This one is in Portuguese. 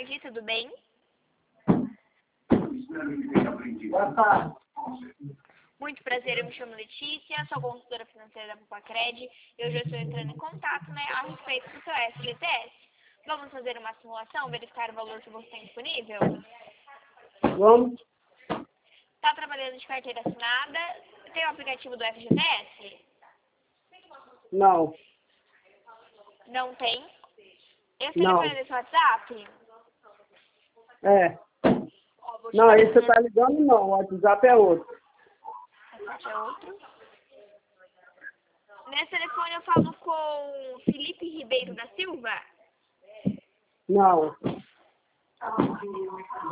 tarde, tudo bem? Boa tarde. Muito prazer, eu me chamo Letícia, sou consultora financeira da Pupacred e hoje eu estou entrando em contato, a respeito do seu FGTS. Vamos fazer uma simulação, verificar o valor que você tem disponível? Vamos? Está trabalhando de carteira assinada? Tem o aplicativo do FGTS? Não. Não tem? Esse Não. telefone é desse WhatsApp? É. Ó, vou Não, chamar esse você tá ligando não, o WhatsApp é outro. esse é outro. Nesse telefone eu falo com Felipe Ribeiro da Silva? Não.